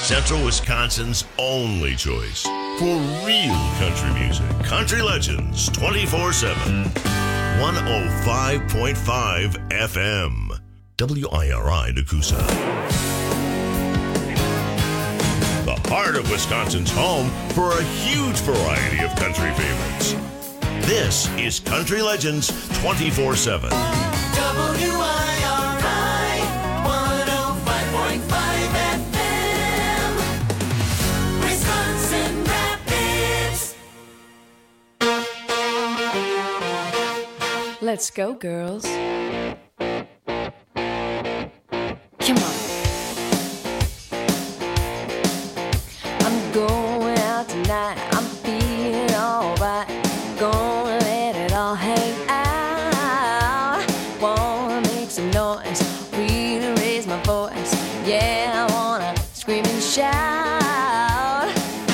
Central Wisconsin's only choice for real country music. Country Legends 24/7. 105.5 FM. WIRI Nakusa. The heart of Wisconsin's home for a huge variety of country favorites. This is Country Legends 24/7. WIRI 105.5 FM. Wisconsin Rapids. Let's go, girls. Come on. I'm going out tonight. I'm feeling alright. Gonna let it all hang out. Wanna make some noise, really raise my voice. Yeah, I wanna scream and shout.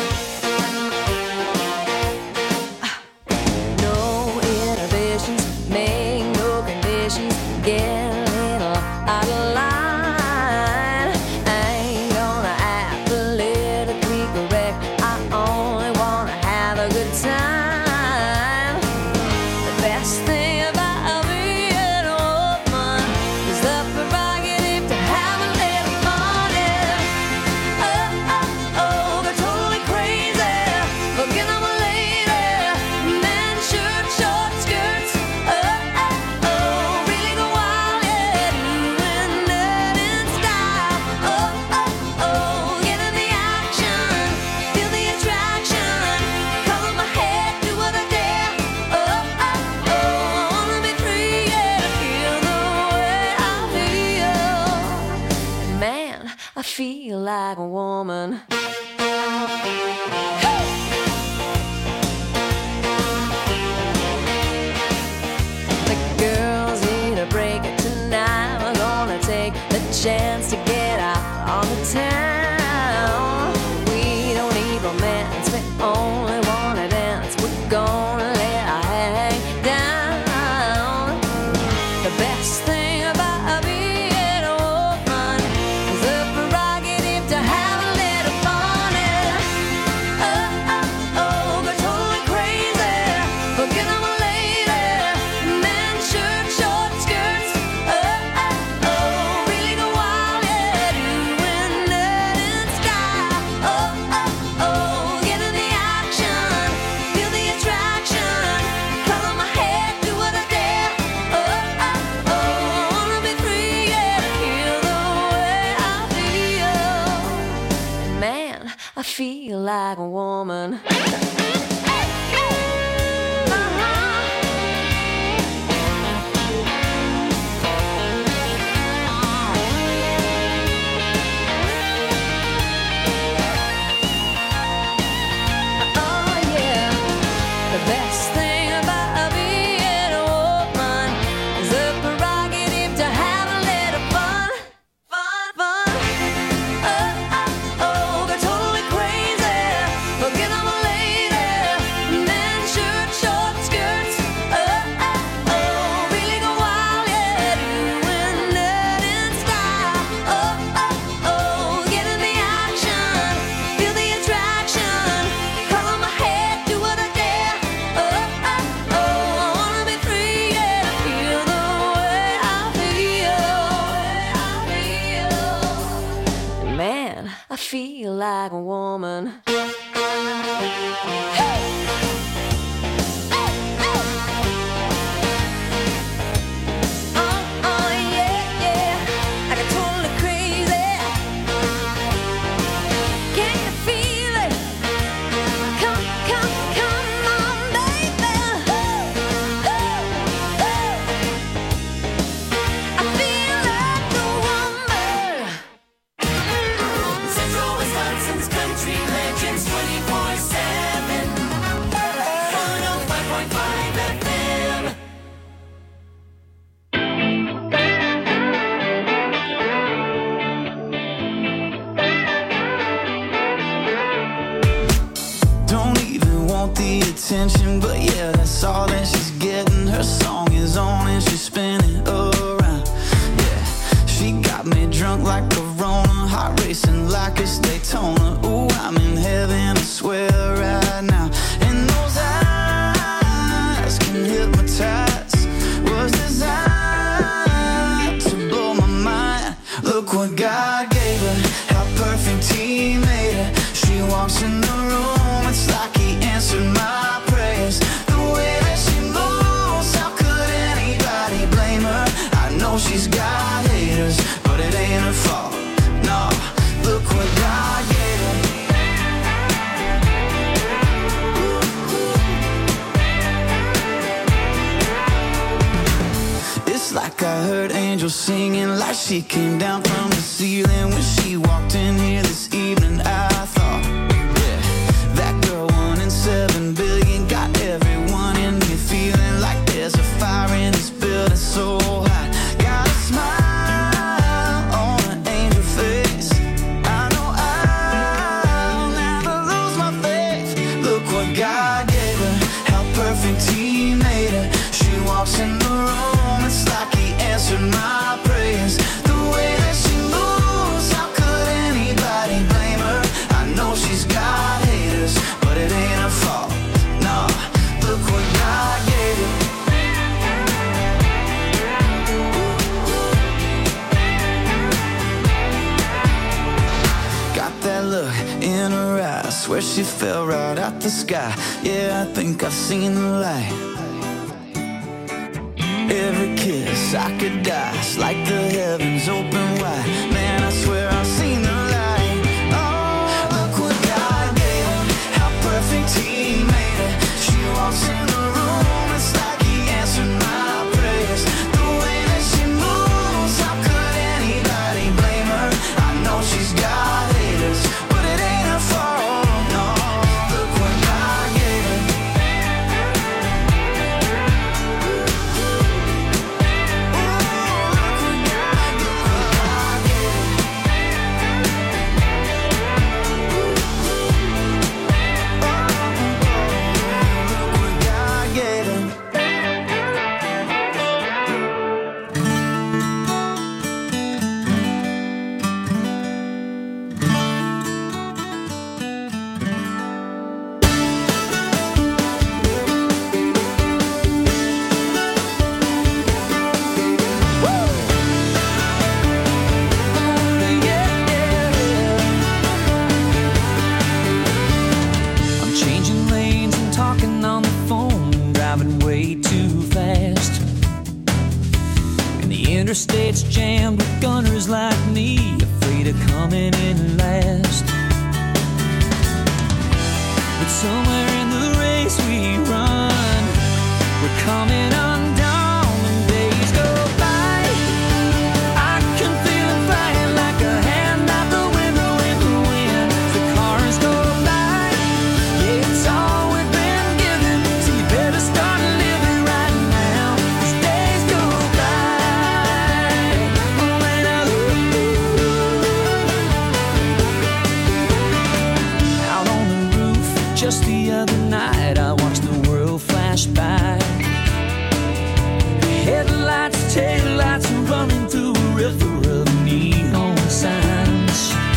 No inhibitions, make no conditions. Get a little out of line. I ain't gonna act politically correct. I only wanna have a good time. The best thing about being a woman is the prerogative to have a little fun. Yeah. Oh, oh, oh, they're totally crazy. Forget I'm a lady. Men, shirt, short skirts. Oh, oh, oh, really go wild, yeah. Doing that in style. Oh, oh, oh, get in the action. Feel the attraction. Color my head, do what I dare. Oh, oh, oh, I wanna be free, yeah. Feel the way I feel. Man, I feel like a woman. The girls need a break tonight. We're gonna take the chance to get out on the town. We don't need romance, we only wanna dance. We're gonna let our hang down. The best thing about being a woman is the prerogative to have a little fun. Yeah. Oh, oh, oh, they're totally crazy. Forget I'm a lady. Men, shirt, short skirts. Oh, oh, oh, really go wild, yeah. Doing that in style. Oh, oh, oh, get in the action. Feel the attraction. Color my head, do what I dare. Oh, oh, oh, I wanna be free, yeah. Feel the way I feel. Man, I feel like a woman. Oh yeah, the best thing about being a woman is the prerogative to have a little fun, fun, fun. Oh, oh, oh, they're totally crazy. Forget I'm a lady. Men, shirt, short skirts. Oh, oh, oh, really go wild, yeah. Doing that in style. Oh, oh, oh, get in the action. Feel the attraction. Color my head, do what I dare. Oh, oh, oh, I wanna be free, yeah. Feel the way I feel. Man, I feel like a woman. Oh, yeah, yeah. I got totally crazy. Can you feel it? Come, come, come on, baby. I feel like a woman. Central Wisconsin's Country Legends 24/7. 105.5 FM. Don't even want the attention, but yeah, that's all that she's getting. Her song is on and she's spinning around. Yeah, she got me drunk like Corona. heart racing like it's Daytona. Ooh, I'm in heaven, I swear right now. And those eyes can hypnotize. Was designed to blow my mind. Look what God gave her, how perfect He made her. She walks in the room, it's like He answered my prayers. The way that she moves, how could anybody blame her? I know she's got haters, but it ain't her fault. No, look what God gave her. It's like I heard angels singing, like she came down from the ceiling when she walked in here this evening. I thought, yeah, that girl 1 in 7 billion got everyone in me feeling like there's a fire in this building so hot. Got a smile on an angel face. I know I'll never lose my faith. Look what God gave her, how perfect He made her. She walks in the room, it's like He answered my prayers. The way that she moves, how could anybody blame her? I know she's got haters, but it ain't her fault. No, look what God gave her. Got that look in her eyes, swear she fell right out the sky. Yeah, I think I've seen the light. Every kiss I could die, it's like the heavens open wide. Man, I swear I've seen the light. Oh, look what God gave her, how perfect He made her. She walks in the room, it's like He answered my prayers. The way that she moves, how could anybody blame her? I know she's got haters, but it ain't her fault. No, look what God gave her. I'm changing lanes and talking on the phone, driving way too fast. And the interstate's jammed with gunners like me, afraid of coming in last. But somewhere in the race we run, we're coming undone when days go by. I can feel it flying like a hand out the window in the wind. The cars go by, yeah, it's all we've been given, so you better start living right now, 'cause days go by. When out on the roof just the other night, I watched the world flash by. Headlights, taillights running through a river of neon signs.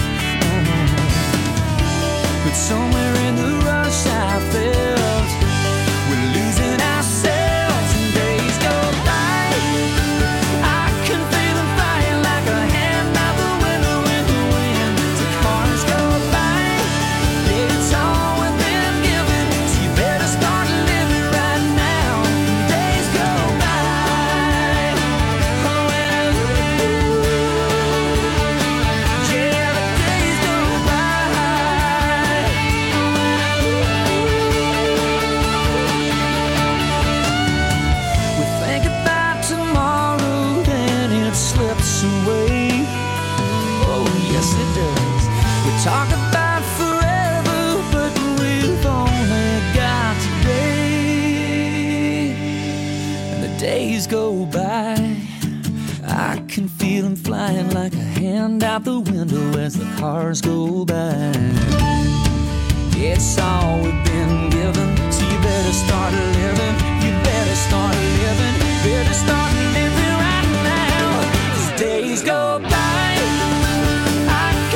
But somewhere in the rush I felt we're losing ourselves and days go by. I can feel them flying like a hand out the window in the wind. The cars go by, yeah, it's all we've been given, so you better start living right now. Days go by. Oh, yeah, the days go by. We think about tomorrow, then it slips away. Oh, yes, it does. We talk about forever, but we've only got today. And the days go by, I can feel them flying like a hand out the window as the cars go by. It's all we've been given, so you better start living. You better start living. Better start living right now, 'cause days go by. I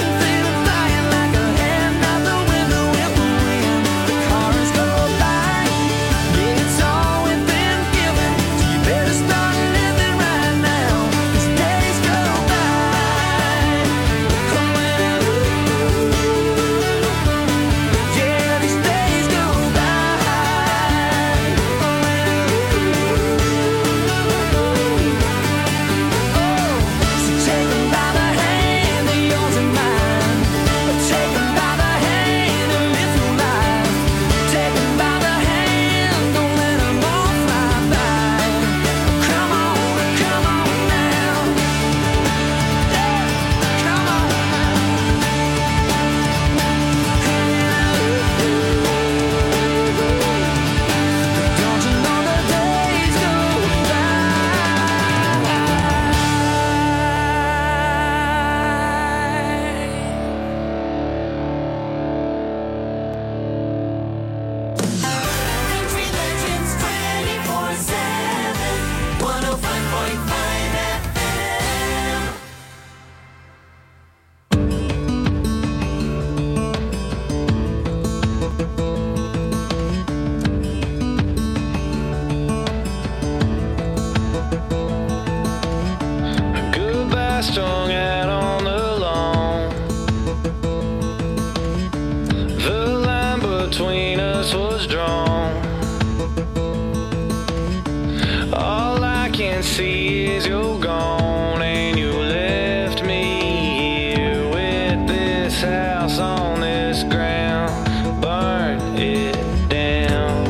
this ground, burn it down.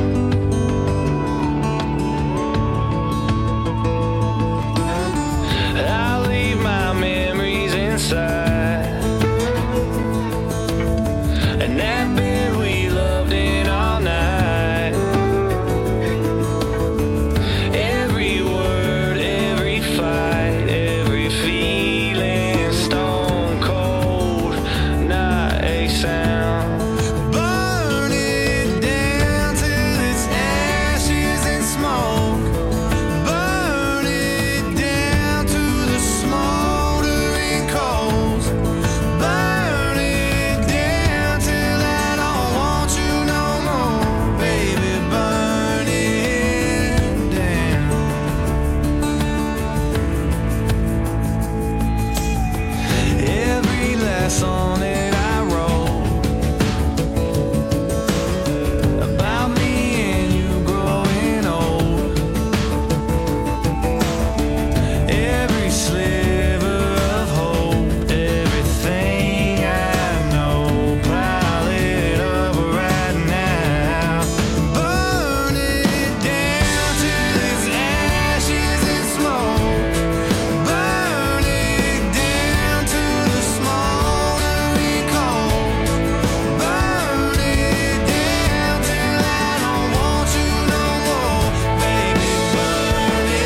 I'll leave my memories inside, and that bed we loved in all night. Every word, every fight, every feeling, stone cold, not a sound. Burn it down till it's ashes and smoke. Burn it down to the smoldering coals. Burn it down till I don't want you no more, baby. Burn it down. Every last song that I wrote about me and you growing old, every sliver of hope, everything I know, pile it up right now. Burn it down till it's ashes and smoke. Burn it down to the smoldering coals. Burn it down till I don't want you no more, baby. Burn it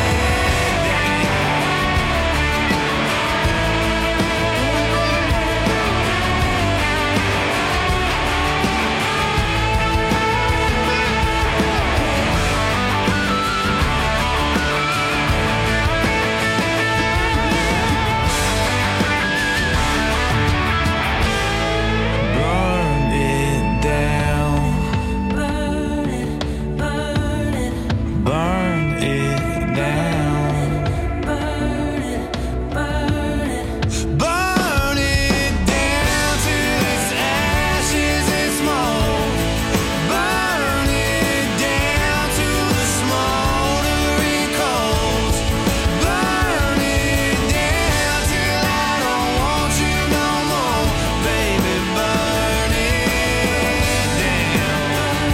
burn it down. Burn it, burn it, Burn it down. burn it, burn it. Burn it down till it's ashes and smoke. Burn it down to the smoldering coals. Burn it down till I don't want you no more, baby. Burn it down.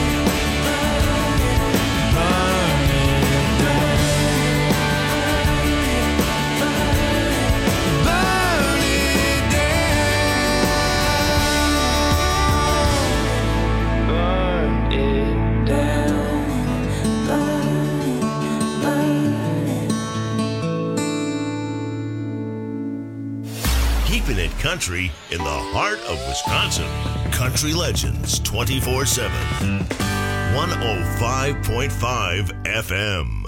Burn it down. Burn it down. Burn it down. Keeping it country in the heart of Wisconsin. Country Legends 24/7. 105.5 FM.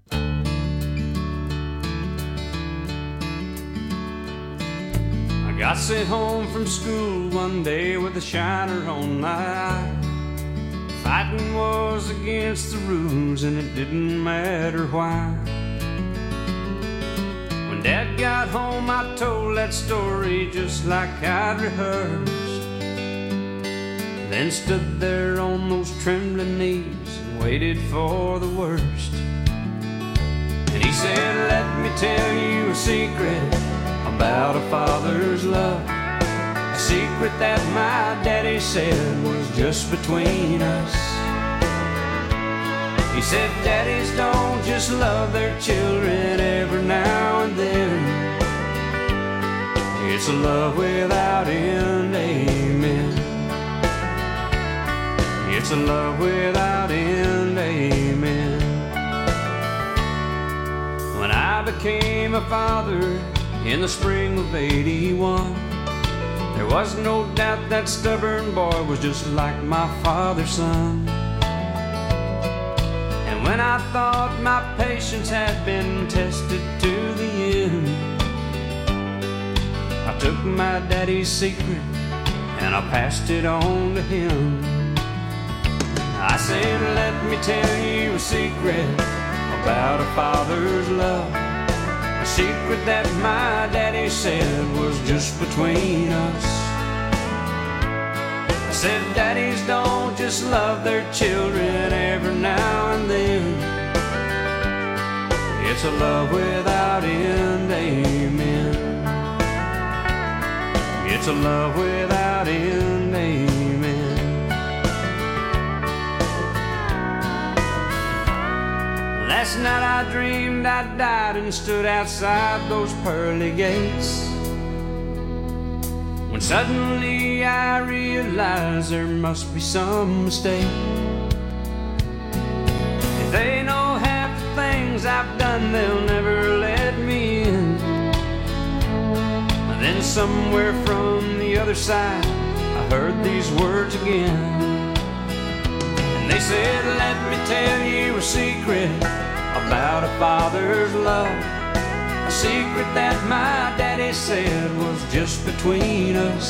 I got sent home from school one day with a shiner on my eye. Fighting was against the rules and it didn't matter why. When Dad got home I told that story just like I'd rehearsed. Then stood there on those trembling knees and waited for the worst. And he said, let me tell you a secret about a father's love. A secret that my daddy said was just between us. He said, daddies don't just love their children every now and then. It's a love without end, amen. It's a love without end, amen. When I became a father in the spring of '81, there was no doubt that stubborn boy was just like my father's son. And when I thought my patience had been tested to the end, I took my daddy's secret and I passed it on to him. I said, let me tell you a secret about a father's love. A secret that my daddy said was just between us. I said, daddies don't just love their children every now and then. It's a love without end, amen. It's a love without end. I died and stood outside those pearly gates, when suddenly I realized there must be some mistake. If they know half the things I've done, they'll never let me in. Then somewhere from the other side, I heard these words again. And they said, let me tell you a secret about a father's love, a secret that my daddy said was just between us.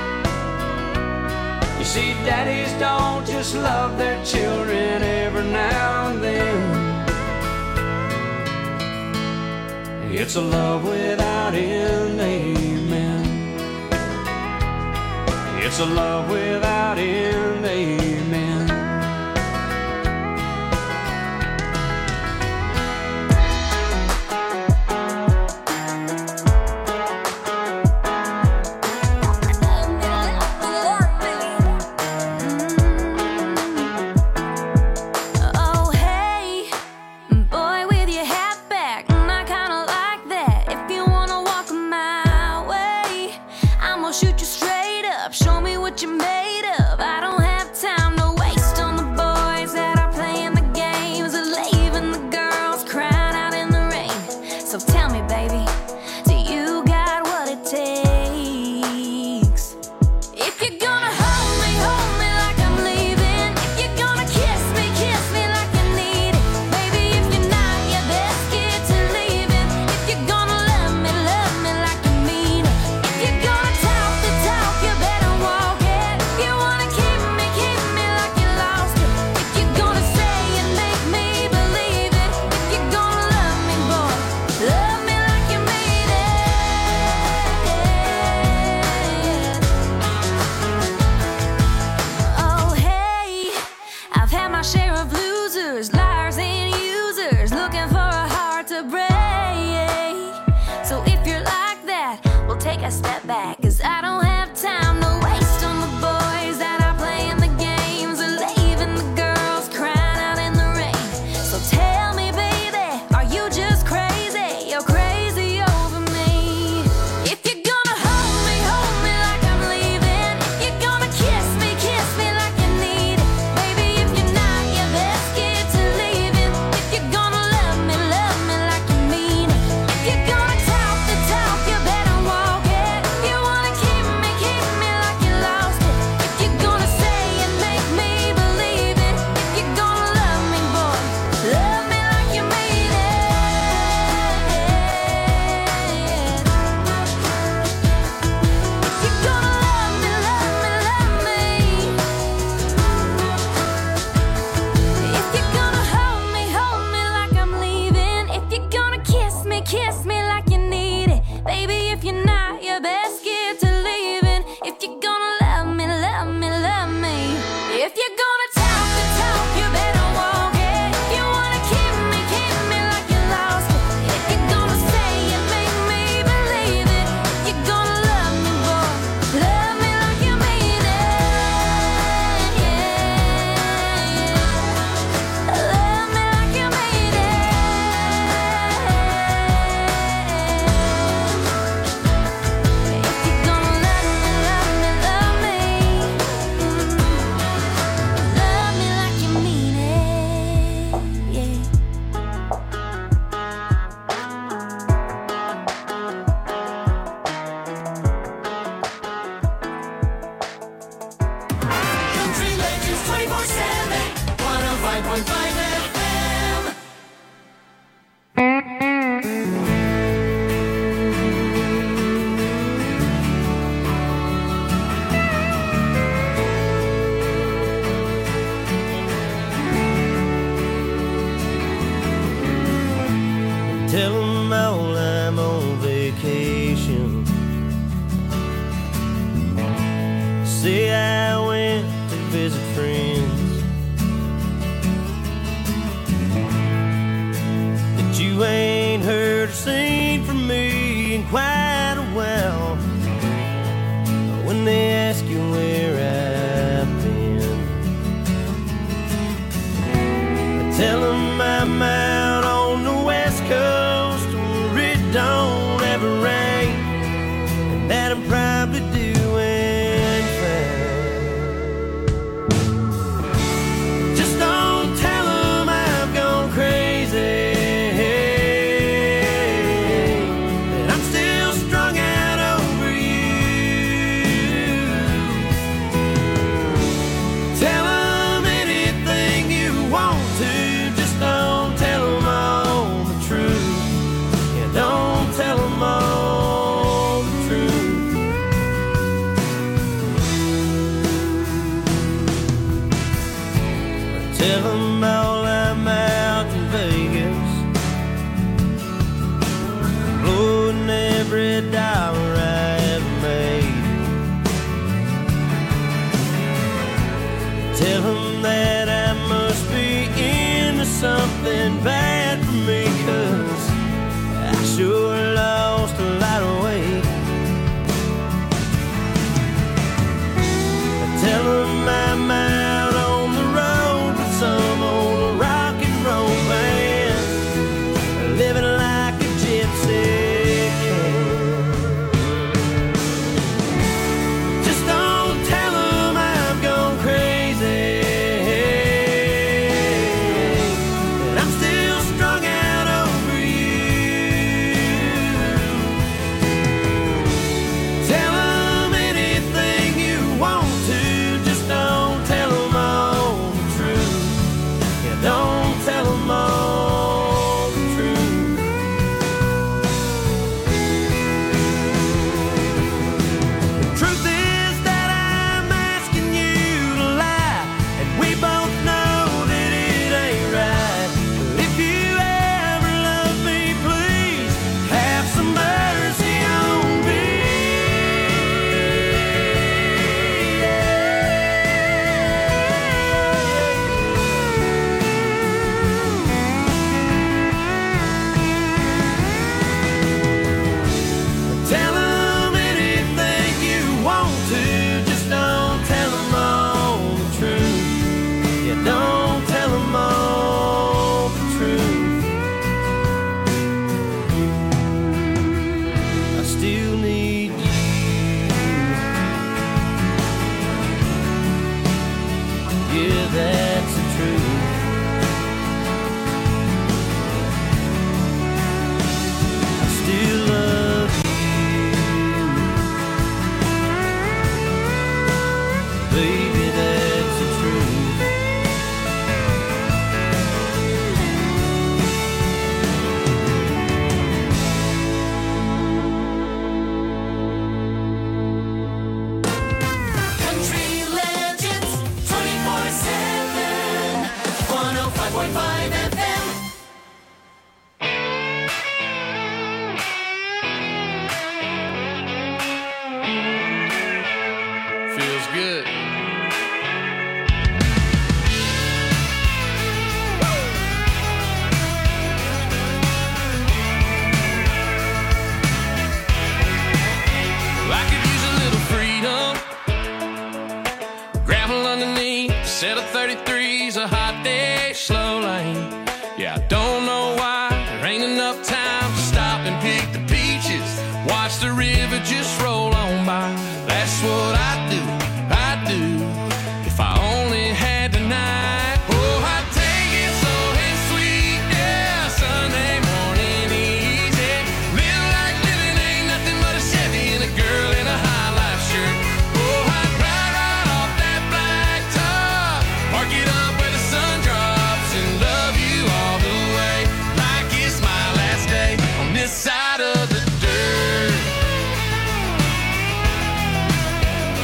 You see, daddies don't just love their children every now and then. It's a love without end, amen. It's a love without end, amen. Tell them all I'm on vacation. Say I went to visit friends, that you ain't heard or seen from me in quite a while. When they ask you where I've been, I tell them I'm out on the West Coast, Tell them all I'm out in Vegas, blowing every dollar I ever made. Tell them that I must be into something bad for me, 'cause I sure lost a lot of weight. Tell them I'm out on the road with some old rock and roll band, living like a gypsy can. Just don't tell them I've gone crazy, and I'm still strung out over you. Tell them anything you want to, just don't tell them all the truth. Yeah, don't tell them all the truth. The truth is that I'm asking you to lie, and we both know that it ain't right. If you ever love me, please have some mercy on me. Tell them anything you want to, just don't tell them all the truth. Yeah, don't tell them all the truth. I still need you. Yeah, that's the truth. I still love you. Baby, that's the truth. Country Legends 24/7, 105.5 FM. Feels good. I could use a little freedom. Gravel underneath, set of 33's a hot day, slow lane. Yeah, I don't know why there ain't enough time to stop and pick the peaches. Watch the river just roll on by. That's what I do, if I only had tonight. Oh, I'd take it slow and sweet, yeah, Sunday morning easy. Live like living ain't nothing but a Chevy and a girl in a high life shirt. Oh, I'd ride right off that black top, park it up where the sun drops, and love you all the way, like it's my last day on this side of the dirt.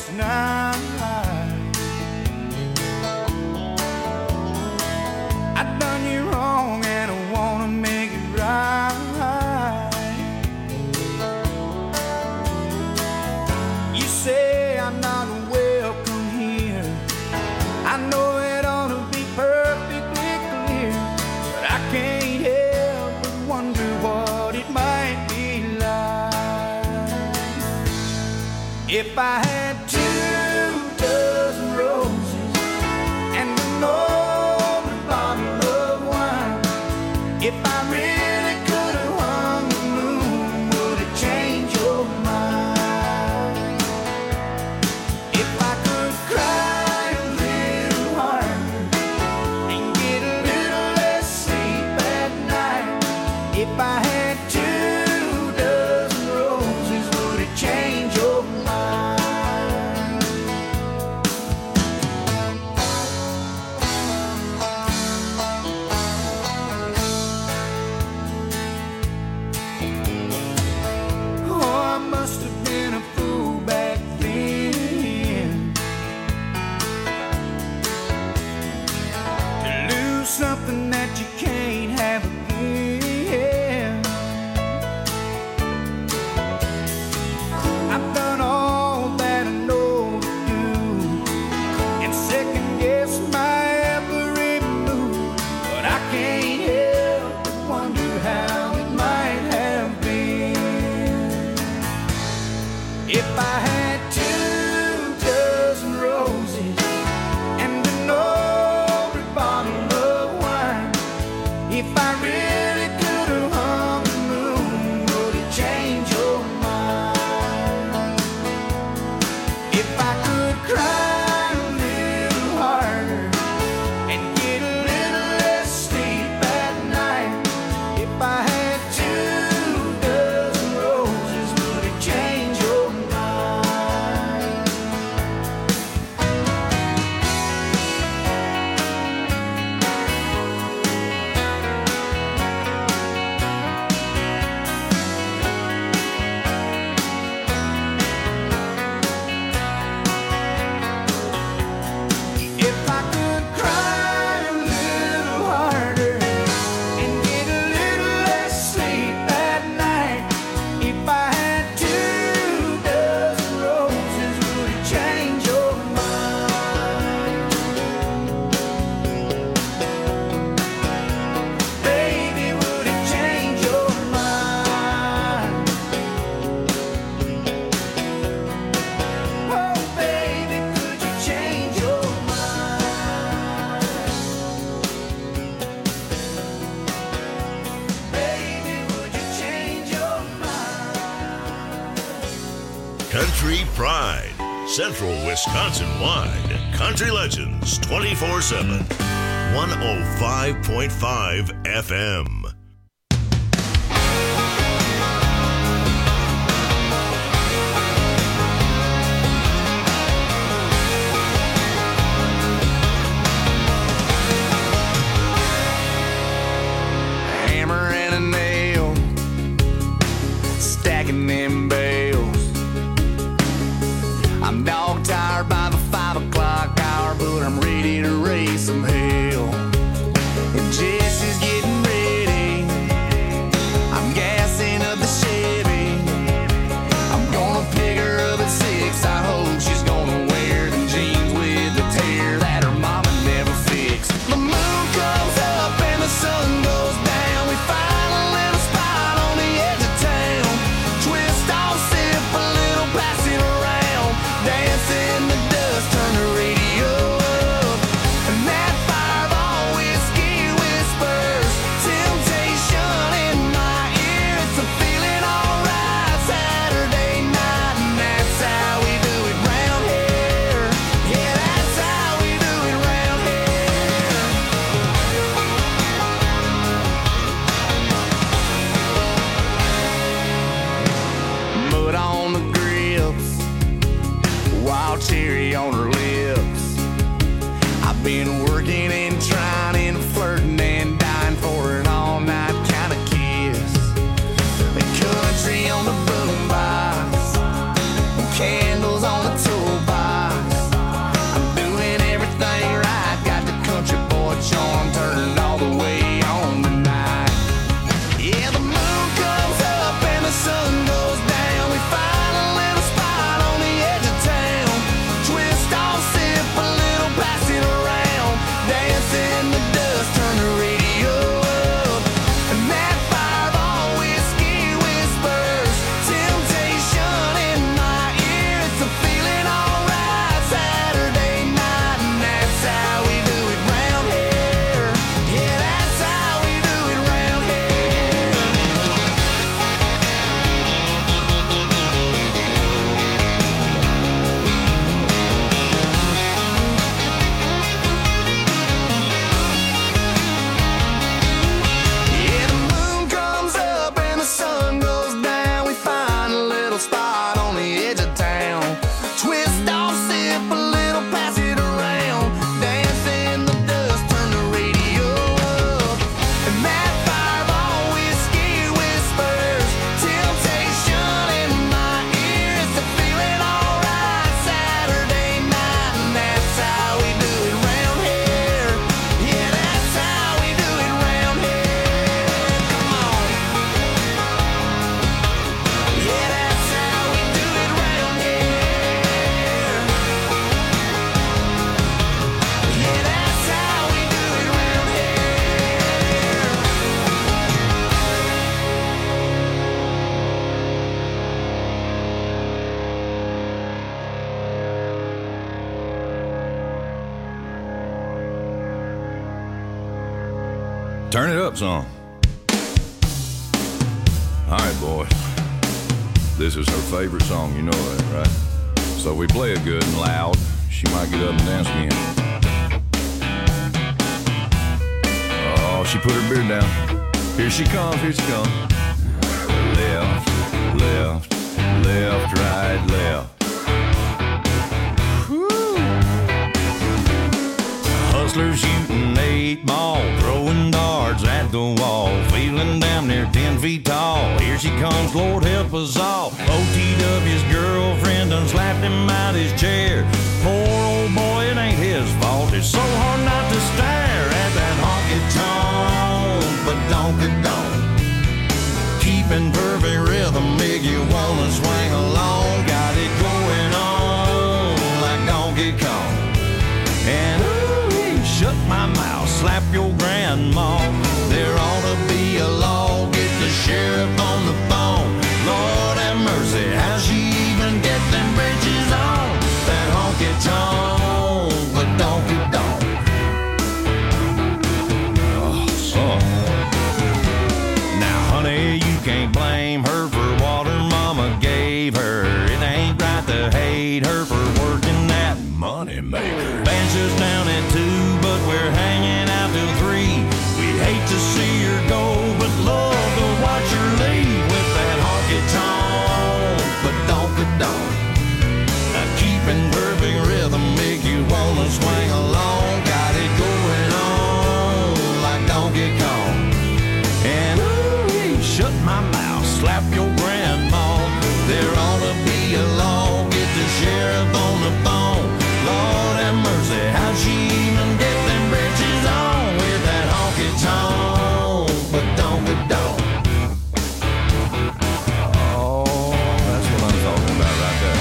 last night. I done you wrong and I wanna make it right. You say I'm not welcome here. I know it ought to be perfectly clear, but I can't help but wonder what it might be like if I had 2 dozen roses and an open bottle of wine. If I really could have hung the moon, would it change your mind? If I could cry a little harder and get a little less sleep at night. If I had 2 dozen roses, would it change your mind? Oh, I must have been a fool back then to lose something that you can't have again. I've done all that I know to do and second guess my every move, but I can't help but wonder how it might have been if I had 2 dozen roses and an open bottle of wine. If I really could have hung the moon, would it change your mind? If I could cry a little harder and get a little less sleep at night. If I had 2 dozen roses, would it change your mind? If I could cry a little harder and get a little less sleep at night. If I had 2 dozen roses, would it change your mind? Baby, would it change your mind? Oh, baby, could you change your mind? Baby, would you change your mind? Country Pride, Central Wisconsin wide. Country Legends 24/7. 105.5 FM. Hammer and a nail, stacking them bales. I'm dog tired by the 5 o'clock hour, but I'm ready to raise some hell. And Jesse's getting ready, I'm gassing up the Chevy. I'm gonna pick her up at 6, I hope she's gonna wear them jeans with the tear that her mama never fixed. The moon comes up and the sun goes down. We find a little spot on the edge of town. Twist off, sip a little, pass it around. Dance in the dust, turn the radio up. And that fireball whiskey whispers temptation in my ear. It's a feeling alright Saturday night, and that's how we do it round here. Yeah, that's how we do it round here. Mud on the grips, wild cherry on her lips. I've been working and trying and flirting and dying for an all-night kind of kiss. The country on the boombox, candles on the toolbox. Turn it up some. All right, boys. This is her favorite song, you know that, right? So we play it good and loud. She might get up and dance again. Oh, she put her beard down. Here she comes, here she comes. Left, left, left, right, left. Hustlers shooting 8 ball, throwing darts at the wall, feeling damn near 10 feet tall. Here she comes, Lord help us all. OTW's girlfriend done slapped him out his chair. Poor old boy, it ain't his fault. It's so hard not to stare at that honky-tonk, but donk-a-donk. Keeping perfect rhythm, make you wanna swing along. Got it going on like Donkey Kong. And shut my mouth, slap your grandma. There ought to be a law, get the sheriff on the phone. Lord have mercy, how she even get them bridges on? That honky-tonk, but donk-a-donk. Oh. Now, honey, you can't blame her for what her mama gave her. It ain't right to hate her for working that money maker. Band shuts down at 2, but we're hanging out till 3. We hate to see her go, but love to watch her leave with that honky-tonk, but donk-a-donk. Keeping perfect rhythm, make you wanna swing along. Got it going on like Donkey Kong. And shut my mouth, slap your grandma. There ought to be a law, get the sheriff on the phone. Lord have mercy, how'd she even get them britches on with that honky-tonk, but donk-a-donk. Oh, that's what I'm talking about right there.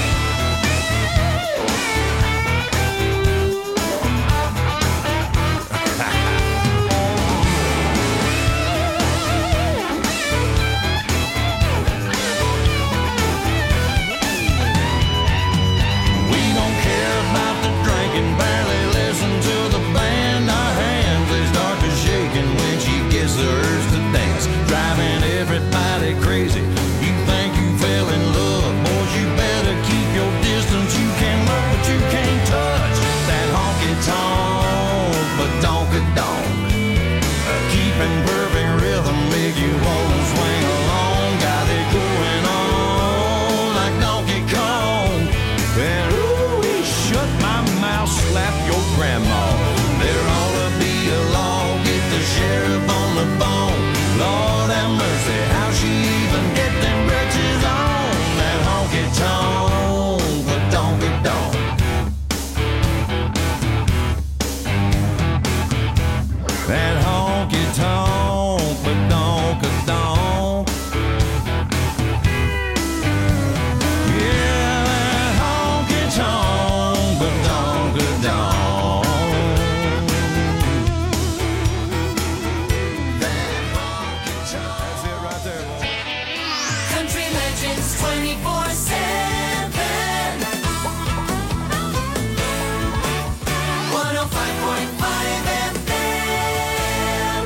We don't care about the drinking, barely listen to the band. Our hands, they start to shaking when she gets the urge to dance, driving everybody crazy. You think you fell in love, boys, you better keep your distance. You can look, but you can't touch that honky-tonk, but donk-a-donk. Keeping perfect rhythm, make you wanna swing along. Got it going on like Donkey Kong. And shut my mouth, slap your grandma. There ought to be a law, get the sheriff on the phone. Lord have mercy, how she even get them britches on? That honky-tonk, but donk-a-donk. That honky-tonk, but donk-a-donk. Yeah, that honky-tonk, but donk-a-donk. That honky-tonk. That's it right there, boy. Country Legends 24/7. 105.5 FM.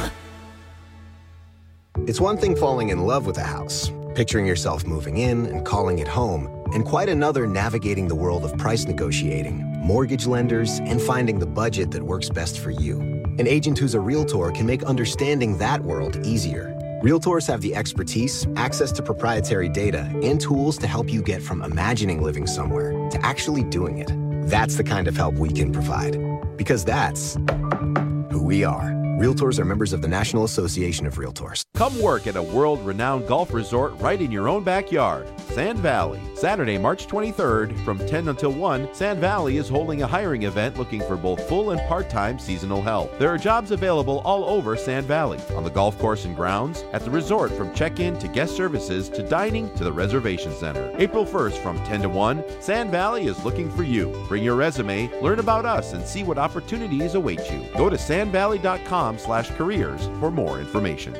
It's one thing falling in love with a house, picturing yourself moving in and calling it home, and quite another navigating the world of price negotiating, mortgage lenders, and finding the budget that works best for you. An agent who's a Realtor can make understanding that world easier. Realtors have the expertise, access to proprietary data, and tools to help you get from imagining living somewhere to actually doing it. That's the kind of help we can provide. Because that's who we are. Realtors are members of the National Association of Realtors. Come work at a world-renowned golf resort right in your own backyard. Sand Valley. Saturday, March 23rd from 10 until 1, Sand Valley is holding a hiring event looking for both full and part-time seasonal help. There are jobs available all over Sand Valley, on the golf course and grounds, at the resort from check-in to guest services to dining to the reservation center. April 1st from 10 to 1, Sand Valley is looking for you. Bring your resume, learn about us, and see what opportunities await you. Go to sandvalley.com/careers for more information.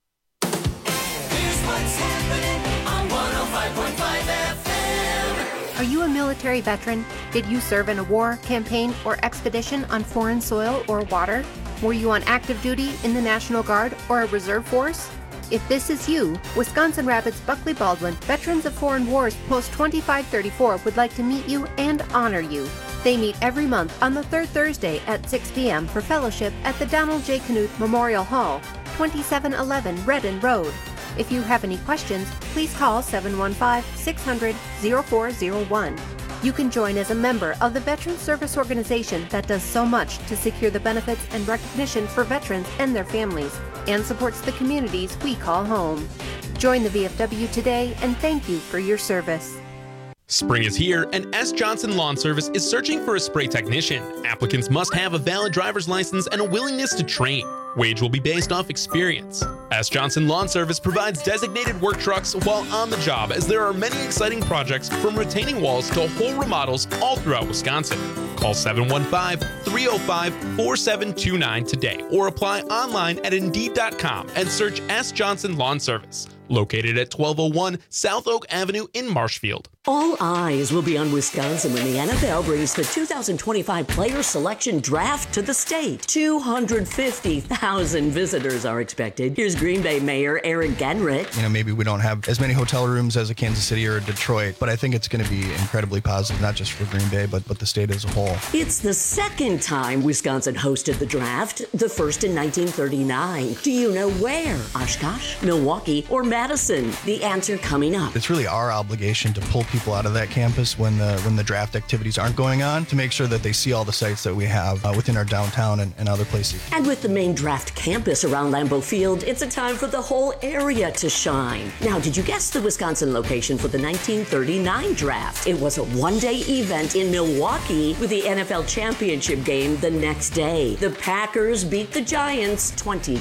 Here's what's happening on 105.5 FM. Are you a military veteran? Did you serve in a war, campaign, or expedition on foreign soil or water? Were you on active duty in the National Guard or a reserve force? If this is you, Wisconsin Rapids Buckley Baldwin Veterans of Foreign Wars Post 2534 would like to meet you and honor you. They meet every month on the third Thursday at 6 p.m. for fellowship at the Donald J. Knuth Memorial Hall, 2711 Redden Road. If you have any questions, please call 715-600-0401. You can join as a member of the Veterans Service Organization that does so much to secure the benefits and recognition for veterans and their families, and supports the communities we call home. Join the VFW today, and thank you for your service. Spring is here, and S. Johnson Lawn Service is searching for a spray technician. Applicants must have a valid driver's license and a willingness to train. Wage will be based off experience. S. Johnson Lawn Service provides designated work trucks while on the job, as there are many exciting projects from retaining walls to whole remodels all throughout Wisconsin. Call 715-305-4729 today or apply online at Indeed.com and search S. Johnson Lawn Service. Located at 1201 South Oak Avenue in Marshfield. All eyes will be on Wisconsin when the NFL brings the 2025 Player Selection Draft to the state. 250,000 visitors are expected. Here's Green Bay Mayor Eric Genrich. Maybe we don't have as many hotel rooms as a Kansas City or a Detroit, but I think it's going to be incredibly positive, not just for Green Bay, but the state as a whole. It's the second time Wisconsin hosted the draft, the first in 1939. Do you know where? Oshkosh, Milwaukee, or Madison? The answer coming up. It's really our obligation to pull people out of that campus when the draft activities aren't going on, to make sure that they see all the sites that we have within our downtown and other places. And with the main draft campus around Lambeau Field, it's a time for the whole area to shine. Now, did you guess the Wisconsin location for the 1939 draft? It was a one-day event in Milwaukee with the NFL championship game the next day. The Packers beat the Giants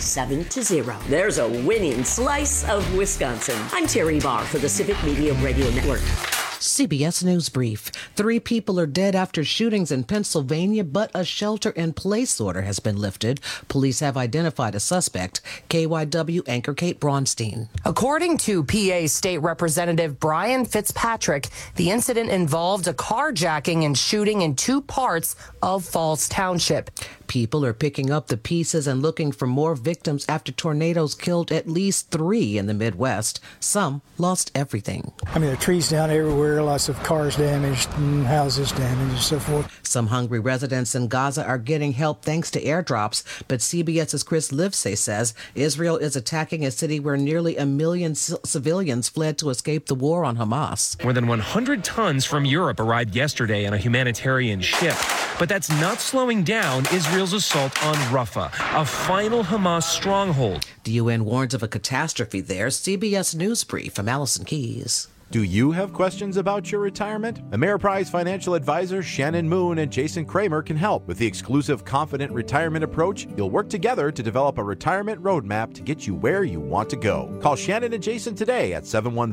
27-0. There's a winning slice of Wisconsin. I'm Terry Barr for the Civic Media Radio Network. CBS News Brief. 3 people are dead after shootings in Pennsylvania, but a shelter-in-place order has been lifted. Police have identified a suspect. KYW anchor Kate Braunstein. According to PA State Representative Brian Fitzpatrick, the incident involved a carjacking and shooting in 2 parts of Falls Township. People are picking up the pieces and looking for more victims after tornadoes killed at least 3 in the Midwest. Some lost everything. There are trees down everywhere, lots of cars damaged and houses damaged and so forth. Some hungry residents in Gaza are getting help thanks to airdrops, but CBS's Chris Livesay says Israel is attacking a city where nearly 1 million civilians fled to escape the war on Hamas. More than 100 tons from Europe arrived yesterday on a humanitarian ship. But that's not slowing down Israel's assault on Rafah, a final Hamas stronghold. The UN warns of a catastrophe there. CBS News Brief. I'm Allison Keyes. Do you have questions about your retirement? Ameriprise financial advisors Shannon Moon and Jason Kramer can help. With the exclusive Confident Retirement Approach, you'll work together to develop a retirement roadmap to get you where you want to go. Call Shannon and Jason today at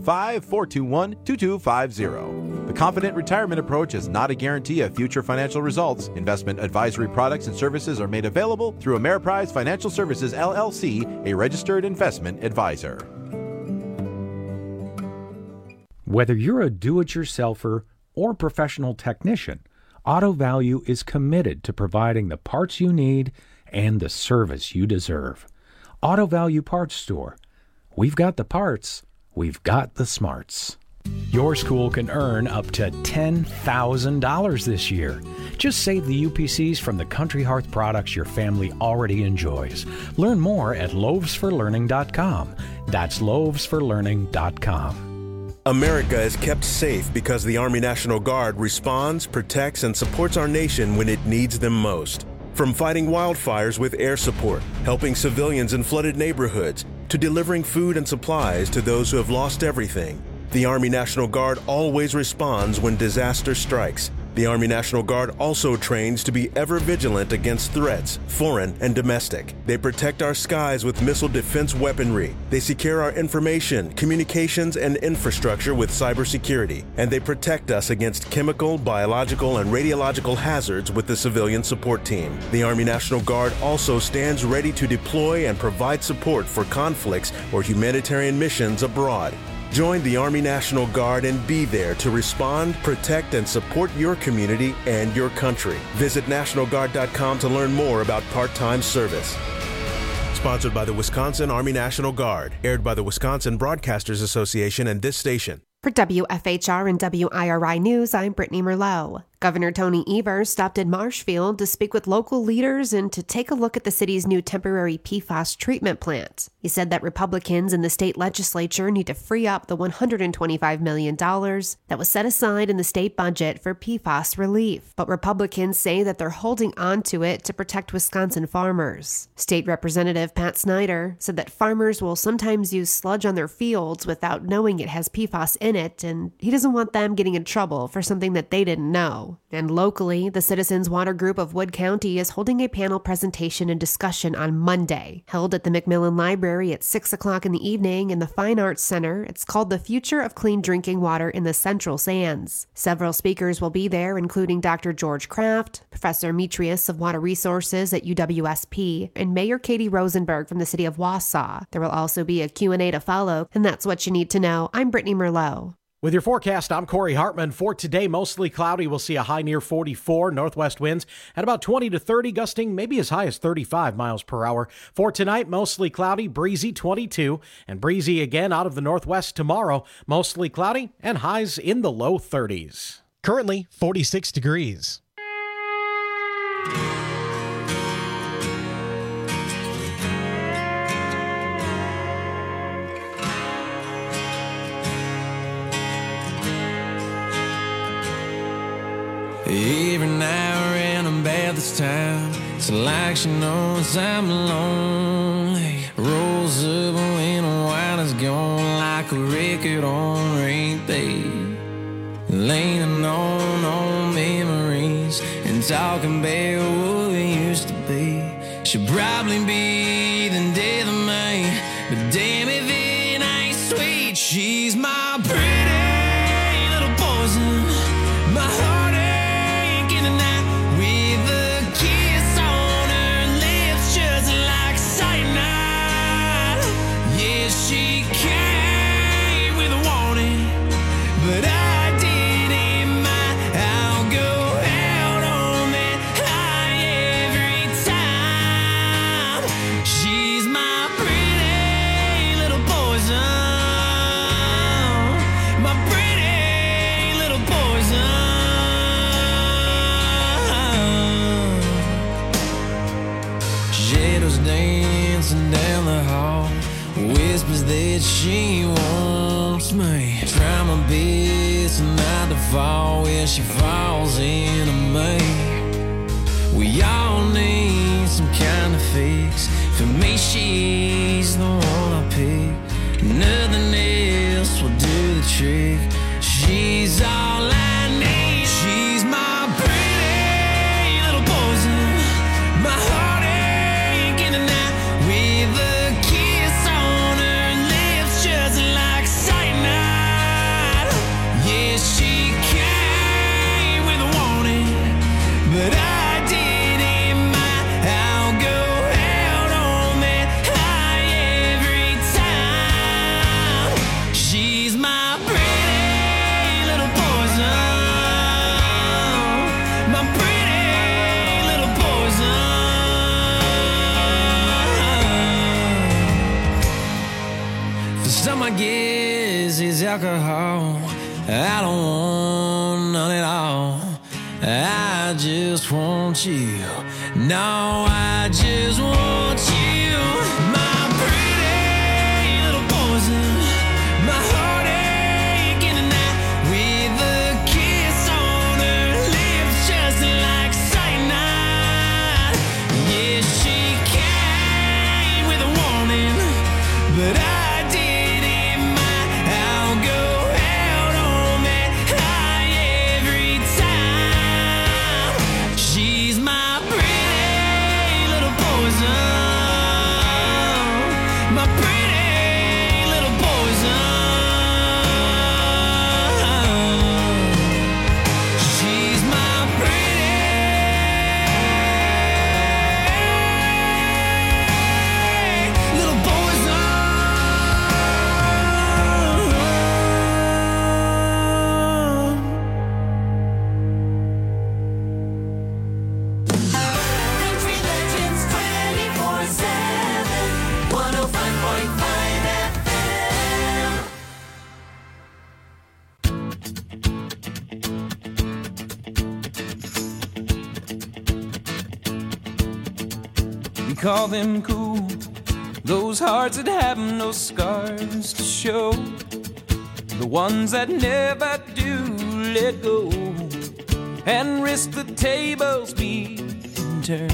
715-421-2250. The Confident Retirement Approach is not a guarantee of future financial results. Investment advisory products and services are made available through Ameriprise Financial Services, LLC, a registered investment advisor. Whether you're a do-it-yourselfer or professional technician, Auto Value is committed to providing the parts you need and the service you deserve. Auto Value Parts Store. We've got the parts. We've got the smarts. Your school can earn up to $10,000 this year. Just save the UPCs from the Country Hearth products your family already enjoys. Learn more at loavesforlearning.com. That's loavesforlearning.com. America is kept safe because the Army National Guard responds, protects, and supports our nation when it needs them most. From fighting wildfires with air support, helping civilians in flooded neighborhoods, to delivering food and supplies to those who have lost everything, the Army National Guard always responds when disaster strikes. The Army National Guard also trains to be ever vigilant against threats, foreign and domestic. They protect our skies with missile defense weaponry. They secure our information, communications, and infrastructure with cybersecurity. And they protect us against chemical, biological, and radiological hazards with the civilian support team. The Army National Guard also stands ready to deploy and provide support for conflicts or humanitarian missions abroad. Join the Army National Guard and be there to respond, protect, and support your community and your country. Visit NationalGuard.com to learn more about part-time service. Sponsored by the Wisconsin Army National Guard. Aired by the Wisconsin Broadcasters Association and this station. For WFHR and WIRI News, I'm Brittany Merlot. Governor Tony Evers stopped in Marshfield to speak with local leaders and to take a look at the city's new temporary PFAS treatment plant. He said that Republicans in the state legislature need to free up the $125 million that was set aside in the state budget for PFAS relief. But Republicans say that they're holding on to it to protect Wisconsin farmers. State Representative Pat Snyder said that farmers will sometimes use sludge on their fields without knowing it has PFAS in it, and he doesn't want them getting in trouble for something that they didn't know. And locally, the Citizens Water Group of Wood County is holding a panel presentation and discussion on Monday, held at the McMillan Library at 6 o'clock in the evening in the Fine Arts Center. It's called The Future of Clean Drinking Water in the Central Sands. Several speakers will be there, including Dr. George Kraft, Professor Metrius of Water Resources at UWSP, and Mayor Katie Rosenberg from the city of Wausau. There will also be a Q&A to follow, and that's what you need to know. I'm Brittany Merlot. With your forecast, I'm Corey Hartman. For today, mostly cloudy. We'll see a high near 44, northwest winds at about 20 to 30, gusting maybe as high as 35 miles per hour. For tonight, mostly cloudy, breezy 22, and breezy again out of the northwest tomorrow. Mostly cloudy and highs in the low 30s. Currently, 46 degrees. Every now and then about this time, it's like she knows I'm lonely. Rolls up when the wine is gone like a record on repeat. Leaning on memories and talking about what we used to be. Should probably be the death of me, but damn if it ain't sweet. She's my pretty little poison, my heart. That she wants me. Try my best not to fall when she falls into me. We all need some kind of fix. For me, she's the one I pick. Nothing else will do the trick. She's all I need. She's my pretty little poison, my heartache in the night with a kiss on her lips, just like cyanide. Yeah, she came with a warning, but I didn't mind. I'll go out on that high every time. She's my pretty little poison, my pretty little poison. For some, I guess it's alcohol. I don't want none at all. I just want you. No, I just want you. My pretty little poison, my heartache in the night with a kiss on her lips, just like cyanide. Yeah, she came with a warning, but I didn't mind. I'll go out on that high every time. She's my pretty little poison, call them cool, those hearts that have no scars to show, the ones that never do let go and risk the tables being turned.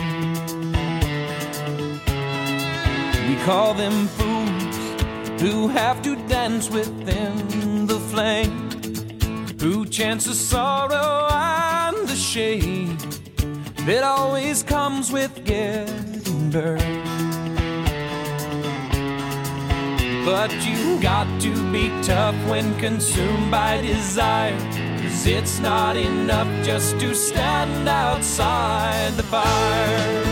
We call them fools who have to dance within the flame, who chance the sorrow and the shame that always comes with getting burned. But you got to be tough when consumed by desire, 'cause it's not enough just to stand outside the fire.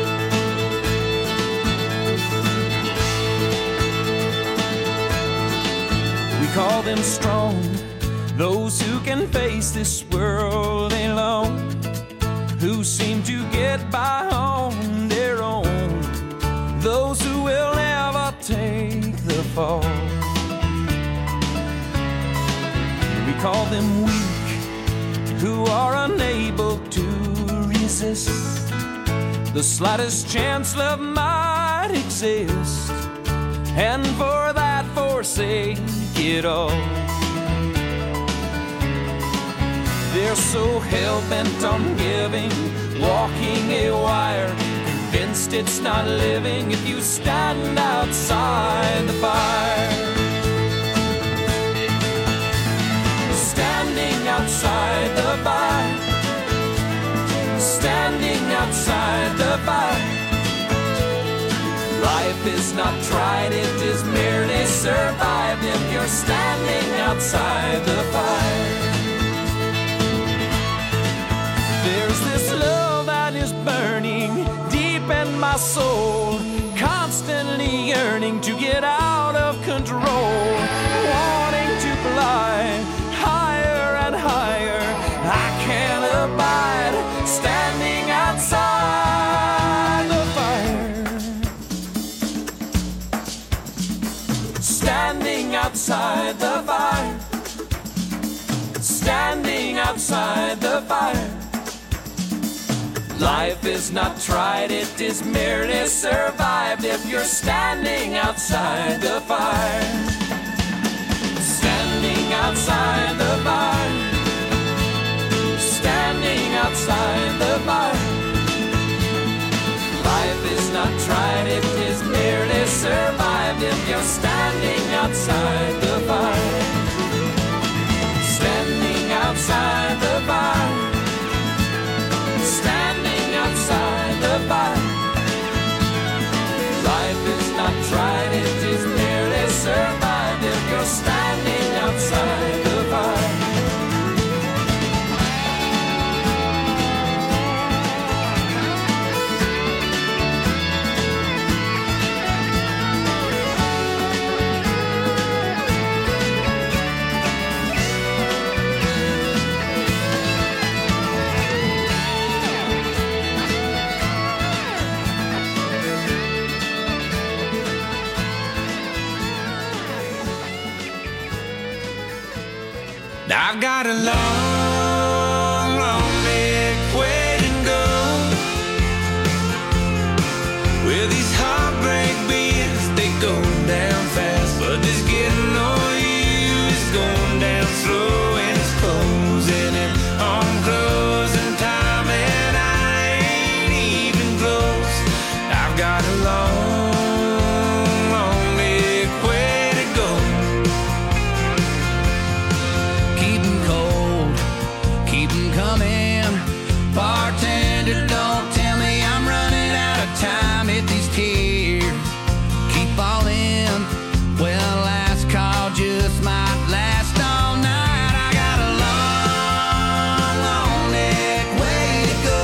We call them strong, those who can face this world alone, who seem to get by on their own, those who will never take the fall. We call them weak, who are unable to resist the slightest chance love might exist, and for that forsake it all. They're so hell-bent on giving, walking a wire, convinced it's not living if you stand outside the fire. Standing outside the fire, standing outside the fire. Life is not tried, it is merely survived if you're standing outside the fire. There's this love that is burning deep in my soul, constantly yearning to get out of control, wanting to fly higher and higher. I can't abide standing outside the fire. Standing outside the fire. Standing outside the fire. Life is not tried, it is merely survived if you're standing outside the fire. Standing outside the fire. Standing outside the fire. Life is not tried, it is merely survived if you're standing outside the fire. Standing outside the fire. Standing outside the fire. Life is not tried, it is merely survived if you're standing outside the fire. I've got a long, long big way to go, where these heartbreak beats, they go down fast, but this getting over you is going down slow, and it's closing in on closing time, and I ain't even close. I've got a long, long big way to go. Keep 'em cold, keep 'em coming. Bartender, don't tell me I'm running out of time. If these tears keep falling, well, last call just might last all night. I got a long, long neck way to go.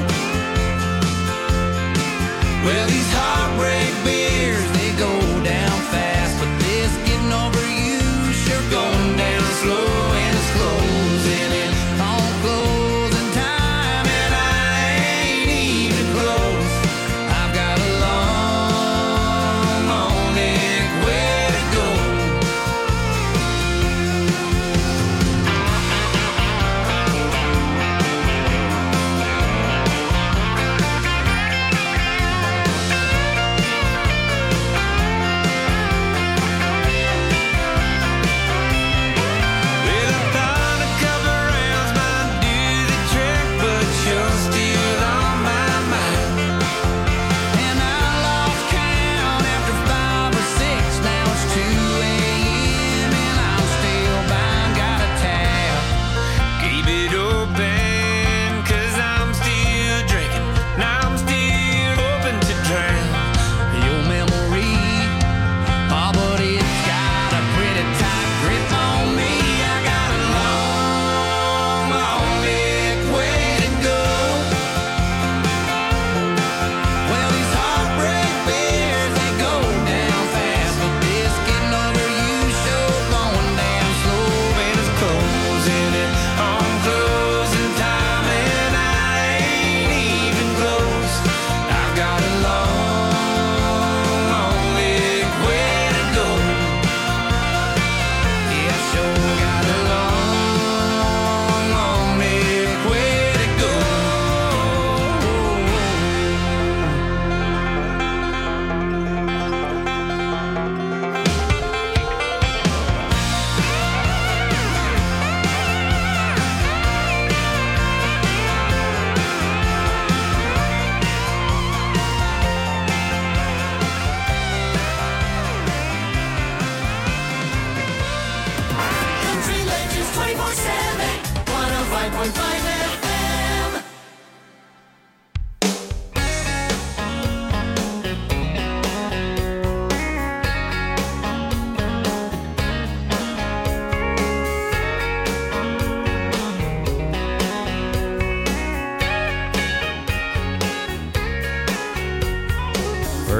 Well, these heartbreak beers, they go down fast, but this getting over you sure going down slow, closing in on closing time, and I ain't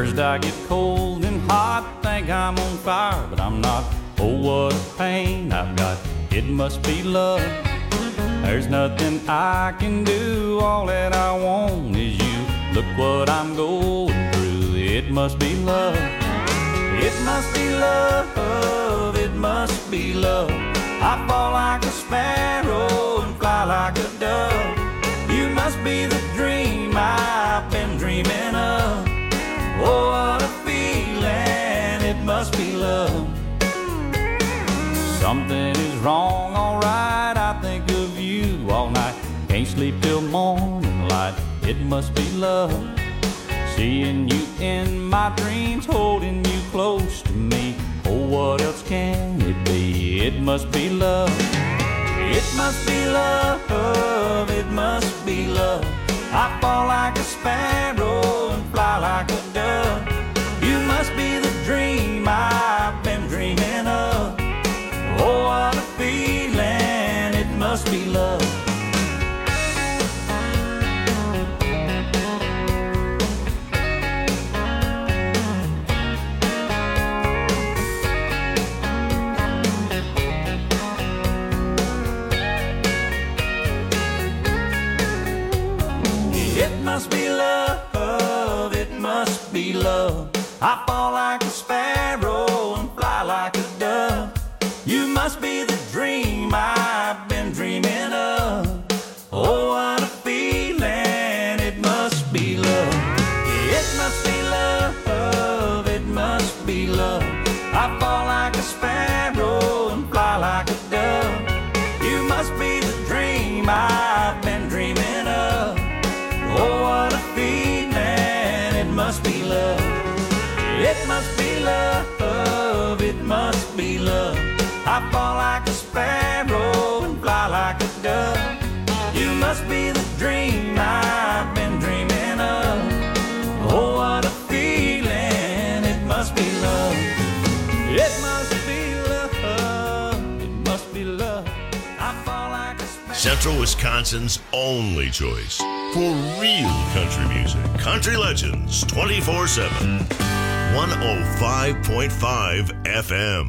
First I get cold and hot, think I'm on fire, but I'm not. Oh, what a pain I've got, it must be love. There's nothing I can do, all that I want is you. Look what I'm going through, it must be love. It must be love, it must be love. I fall like a sparrow and fly like a dove. You must be the dream I've been dreaming of. Oh, what a feeling, it must be love. Something is wrong, alright, I think of you all night. Can't sleep till morning light, it must be love. Seeing you in my dreams, holding you close to me. Oh, what else can it be? It must be love. It must be love, it must be love. I fall like a sparrow and fly like a dove. You must be the dream I've been dreaming of. Oh, what a feeling, it must be love. It must be love, it must be love. I fall like a sparrow and fly like a dove. You must be the dream I've been dreaming of. Oh, what a feeling, it must be love. It must be love, it must be love. I fall like a sparrow and fly like a dove. You must be the dream I've been dreaming of. Oh, what a feeling, it must be love. It must be love, it must be love. I fall like a sparrow and fly like a dove. You must be the dream I've been dreaming of. Oh, what a feeling, it must be love. It must be love, it must be love. I fall like a sparrow. Central Wisconsin's only choice for real country music. Country Legends 24/7. 105.5 FM.